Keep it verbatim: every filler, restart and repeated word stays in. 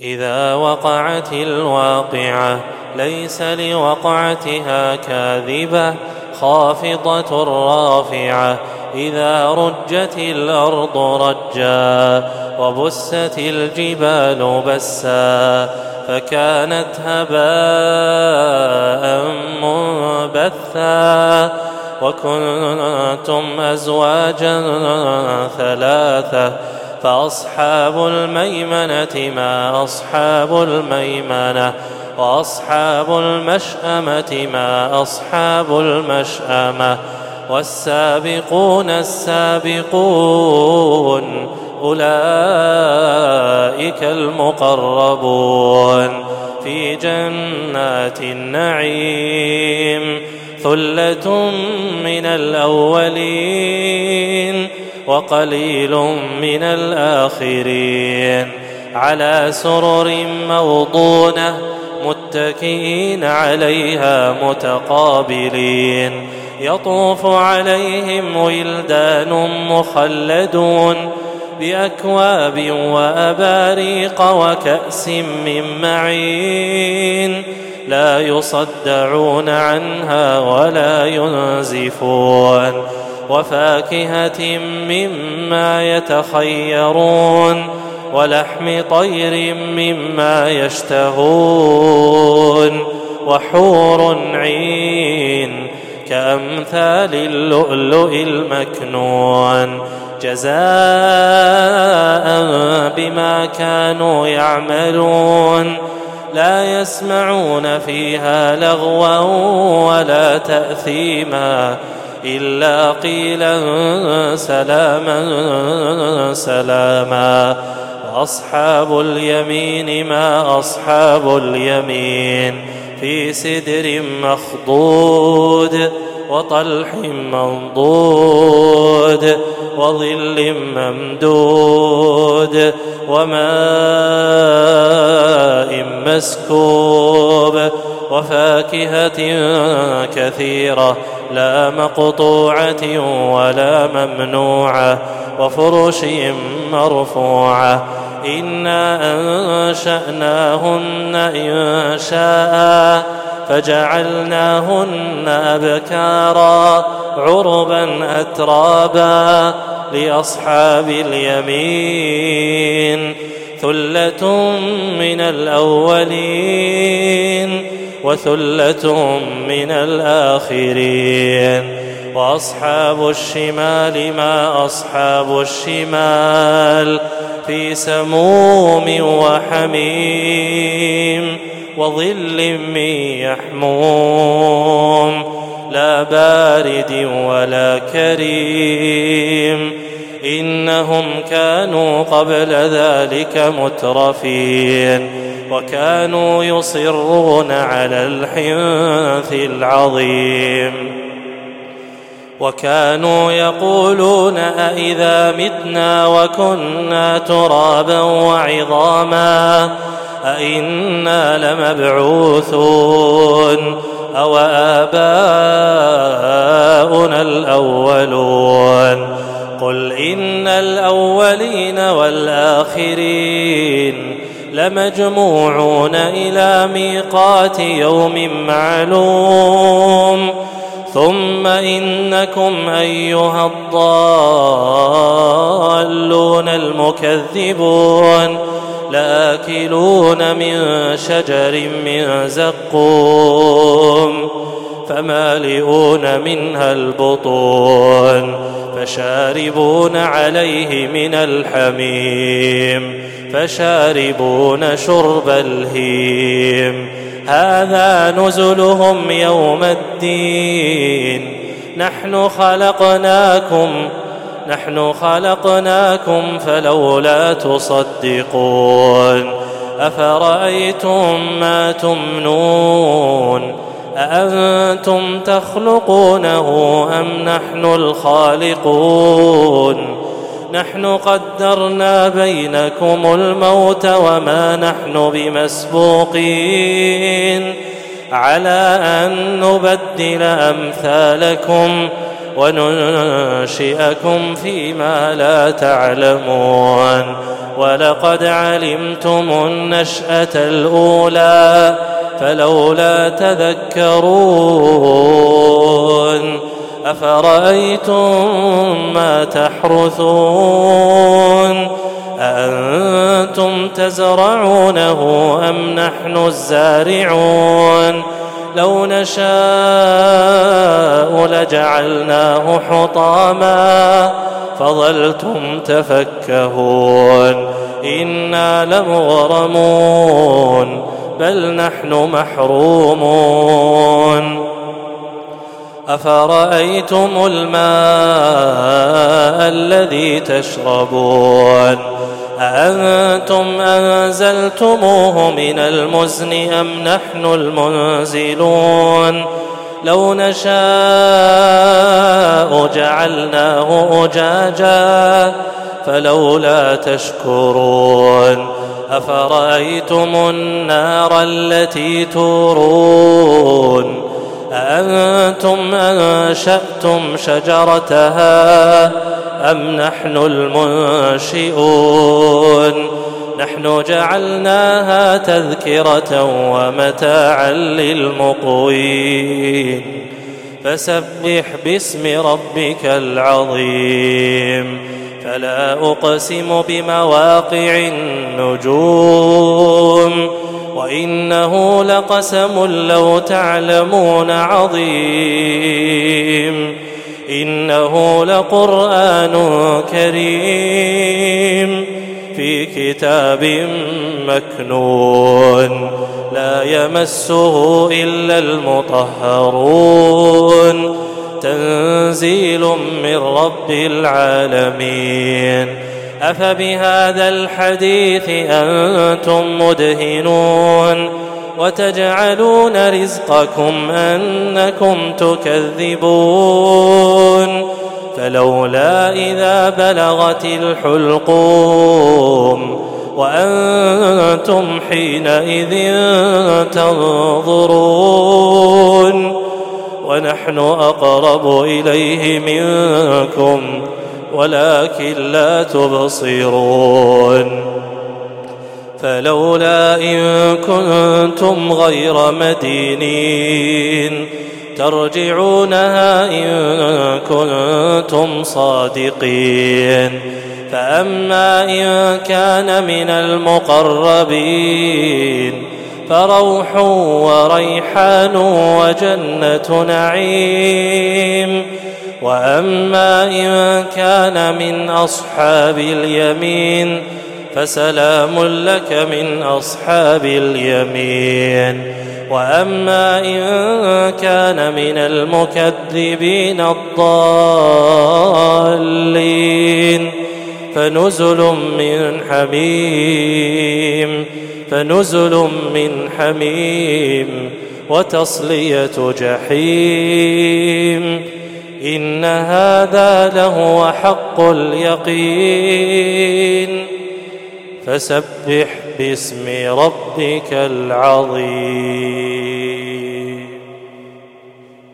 إذا وقعت الواقعة ليس لوقعتها كاذبة خافضة رافعة إذا رجت الأرض رجا وبست الجبال بسا فكانت هباء منبثا وكنتم أزواجا ثلاثة فأصحاب الميمنة ما أصحاب الميمنة وأصحاب المشأمة ما أصحاب المشأمة والسابقون السابقون أولئك المقربون في جنات النعيم ثلة من الأولين وقليل من الآخرين على سرر موضونة متكئين عليها متقابلين يطوف عليهم ولدان مخلدون بأكواب وأباريق وكأس من معين لا يصدعون عنها ولا ينزفون وفاكهة مما يتخيرون ولحم طير مما يشتهون وحور عين كأمثال اللؤلؤ المكنون جزاء بما كانوا يعملون لا يسمعون فيها لغوا ولا تأثيما إلا قيلا سلاما سلاما وأصحاب اليمين ما أصحاب اليمين في سدر مخضود وطلح منضود وظل ممدود وماء مسكوب وفاكهة كثيرة لا مقطوعة ولا ممنوعة وفرش مرفوعة إنا أنشأناهن إنشاء فجعلناهن أبكارا عربا أترابا لأصحاب اليمين ثلة من الأولين وثلة من الآخرين وأصحاب الشمال ما أصحاب الشمال في سموم وحميم وظل من يحموم لا بارد ولا كريم إنهم كانوا قبل ذلك مترفين وكانوا يصرون على الحنث العظيم وكانوا يقولون أئذا متنا وكنا ترابا وعظاما أئنا لمبعوثون أو آباؤنا الأولون قل إن الأولين والآخرين لمجموعون إلى ميقات يوم معلوم ثم إنكم أيها الضالون المكذبون لآكلون من شجر من زقوم فمالئون منها البطون فشاربون عليه من الحميم فشاربون شرب الهيم هذا نزلهم يوم الدين نحن خلقناكم نحن خلقناكم فلولا تصدقون أفرأيتم ما تمنون أأنتم تخلقونه أم نحن الخالقون نحن قدرنا بينكم الموت وما نحن بمسبوقين على أن نبدل أمثالكم وننشئكم فيما لا تعلمون ولقد علمتم النشأة الأولى فلولا تذكرون أفرأيتم ما تحرثون أأنتم تزرعونه أم نحن الزارعون لو نشاء لجعلناه حطاما فظلتم تفكهون إنا لمغرمون بل نحن محرومون أفرأيتم الماء الذي تشربون أأنتم أنزلتموه من المزن أم نحن المنزلون لو نشاء جعلناه أجاجا فلولا تشكرون أفرأيتم النار التي تورون أأنتم أنشأتم شجرتها أم نحن المنشئون نحن جعلناها تذكرة ومتاعا للمقوين فسبح باسم ربك العظيم فلا أقسم بمواقع النجوم وإنه لقسم لو تعلمون عظيم إنه لقرآن كريم في كتاب مكنون لا يمسه إلا المطهرون تنزيل من رب العالمين أفبهذا الحديث أنتم مدهنون وتجعلون رزقكم أنكم تكذبون فلولا إذا بلغت الحلقوم وأنتم حينئذ تنظرون ونحن أقرب إليه منكم ولكن لا تبصرون فلولا إن كنتم غير مدينين ترجعونها إن كنتم صادقين فأما إن كان من المقربين فروح وريحان وجنة نعيم وأما إن كان من أصحاب اليمين فسلام لك من أصحاب اليمين وأما إن كان من المكذبين الضالين فنزل من حميم فنزل من حميم وتصلية جحيم إن هذا لهو حق اليقين فسبح باسم ربك العظيم.